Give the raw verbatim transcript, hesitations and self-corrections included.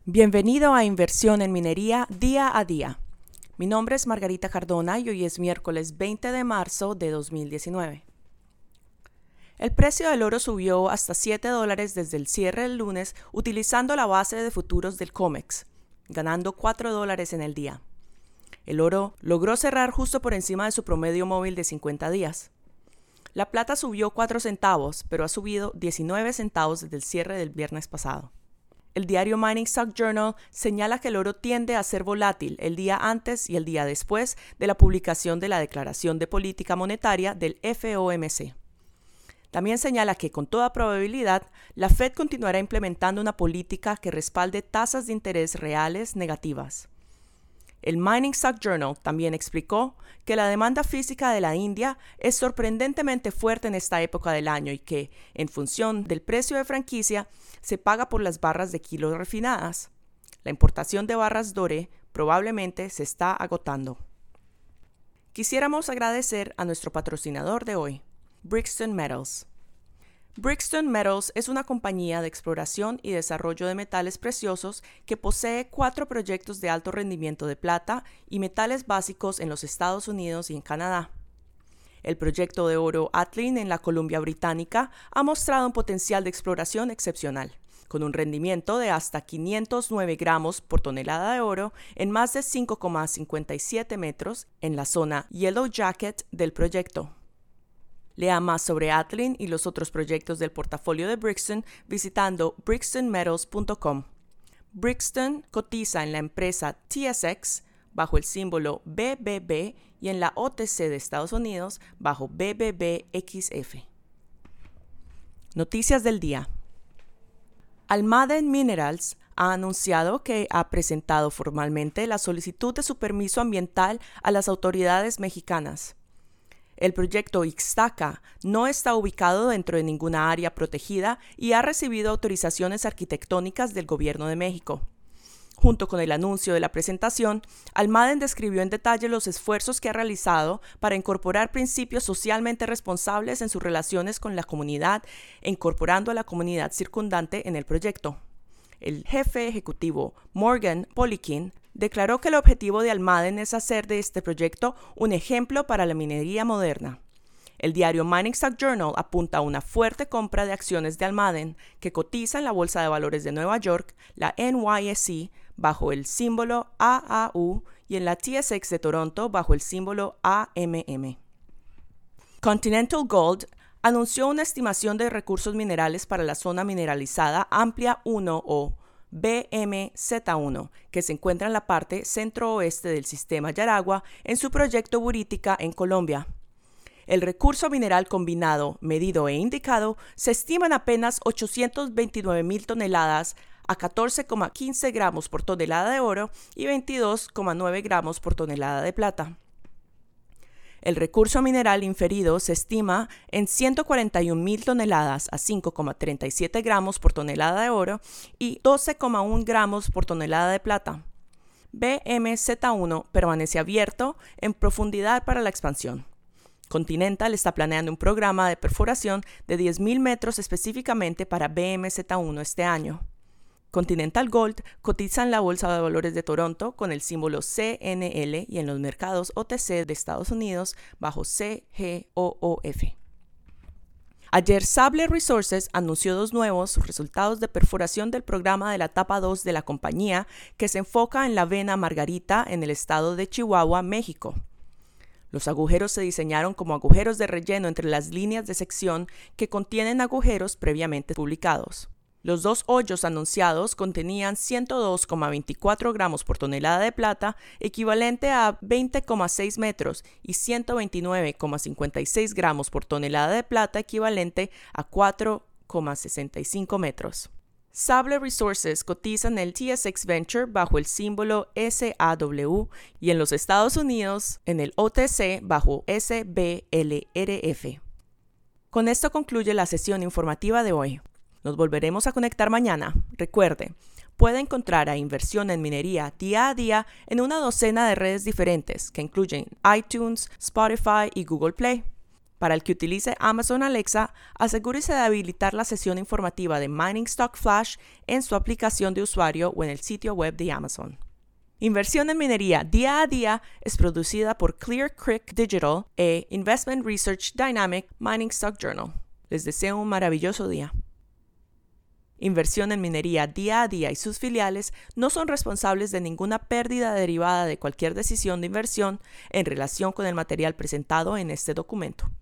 Bienvenido a Inversión en Minería Día a Día. Mi nombre es Margarita Cardona y hoy es miércoles veinte de marzo de dos mil diecinueve. El precio del oro subió hasta siete dólares desde el cierre del lunes utilizando la base de futuros del COMEX, ganando cuatro dólares en el día. El oro logró cerrar justo por encima de su promedio móvil de cincuenta días. La plata subió cuatro centavos, pero ha subido diecinueve centavos desde el cierre del viernes pasado. El diario Mining Stock Journal señala que el oro tiende a ser volátil el día antes y el día después de la publicación de la Declaración de Política Monetaria del F O M C. También señala que, con toda probabilidad, la Fed continuará implementando una política que respalde tasas de interés reales negativas. El Mining Stock Journal también explicó que la demanda física de la India es sorprendentemente fuerte en esta época del año y que, en función del precio de franquicia, se paga por las barras de kilo refinadas. La importación de barras doré probablemente se está agotando. Quisiéramos agradecer a nuestro patrocinador de hoy, Brixton Metals. Brixton Metals es una compañía de exploración y desarrollo de metales preciosos que posee cuatro proyectos de alto rendimiento de plata y metales básicos en los Estados Unidos y en Canadá. El proyecto de oro Atlin en la Columbia Británica ha mostrado un potencial de exploración excepcional, con un rendimiento de hasta quinientos nueve gramos por tonelada de oro en más de cinco coma cincuenta y siete metros en la zona Yellow Jacket del proyecto. Lea más sobre Atlin y los otros proyectos del portafolio de Brixton visitando brixton metals punto com. Brixton cotiza en la empresa T S X bajo el símbolo B B B y en la O T C de Estados Unidos bajo B B B X F. Noticias del día. Almaden Minerals ha anunciado que ha presentado formalmente la solicitud de su permiso ambiental a las autoridades mexicanas. El proyecto Ixtaca no está ubicado dentro de ninguna área protegida y ha recibido autorizaciones arquitectónicas del Gobierno de México. Junto con el anuncio de la presentación, Almaden describió en detalle los esfuerzos que ha realizado para incorporar principios socialmente responsables en sus relaciones con la comunidad e incorporando a la comunidad circundante en el proyecto. El jefe ejecutivo Morgan Poliquin declaró que el objetivo de Almaden es hacer de este proyecto un ejemplo para la minería moderna. El diario Mining Stock Journal apunta a una fuerte compra de acciones de Almaden que cotiza en la Bolsa de Valores de Nueva York, la N Y S E, bajo el símbolo A A U y en la T S X de Toronto bajo el símbolo A M M. Continental Gold anunció una estimación de recursos minerales para la zona mineralizada amplia uno o B M Z uno, que se encuentra en la parte centro-oeste del sistema Yaragua en su proyecto Buritica en Colombia. El recurso mineral combinado, medido e indicado se estima en apenas ochocientos veintinueve mil toneladas a catorce coma quince gramos por tonelada de oro y veintidós coma nueve gramos por tonelada de plata. El recurso mineral inferido se estima en ciento cuarenta y un mil toneladas a cinco coma treinta y siete gramos por tonelada de oro y doce coma uno gramos por tonelada de plata. B M Z uno permanece abierto en profundidad para la expansión. Continental está planeando un programa de perforación de diez mil metros específicamente para B M Z uno este año. Continental Gold cotiza en la Bolsa de Valores de Toronto con el símbolo C N L y en los mercados O T C de Estados Unidos bajo C G O O F. Ayer Sable Resources anunció dos nuevos resultados de perforación del programa de la etapa dos de la compañía que se enfoca en la vena Margarita en el estado de Chihuahua, México. Los agujeros se diseñaron como agujeros de relleno entre las líneas de sección que contienen agujeros previamente publicados. Los dos hoyos anunciados contenían ciento dos coma veinticuatro gramos por tonelada de plata, equivalente a veinte coma seis metros, y ciento veintinueve coma cincuenta y seis gramos por tonelada de plata, equivalente a cuatro coma sesenta y cinco metros. Sable Resources cotiza en el T S X Venture bajo el símbolo S A W y en los Estados Unidos en el O T C bajo S B L R F. Con esto concluye la sesión informativa de hoy. Nos volveremos a conectar mañana. Recuerde, puede encontrar a Inversión en Minería día a día en una docena de redes diferentes que incluyen iTunes, Spotify y Google Play. Para el que utilice Amazon Alexa, asegúrese de habilitar la sesión informativa de Mining Stock Flash en su aplicación de usuario o en el sitio web de Amazon. Inversión en minería día a día es producida por Clear Creek Digital e Investment Research Dynamic Mining Stock Journal. Les deseo un maravilloso día. Inversión en minería día a día y sus filiales no son responsables de ninguna pérdida derivada de cualquier decisión de inversión en relación con el material presentado en este documento.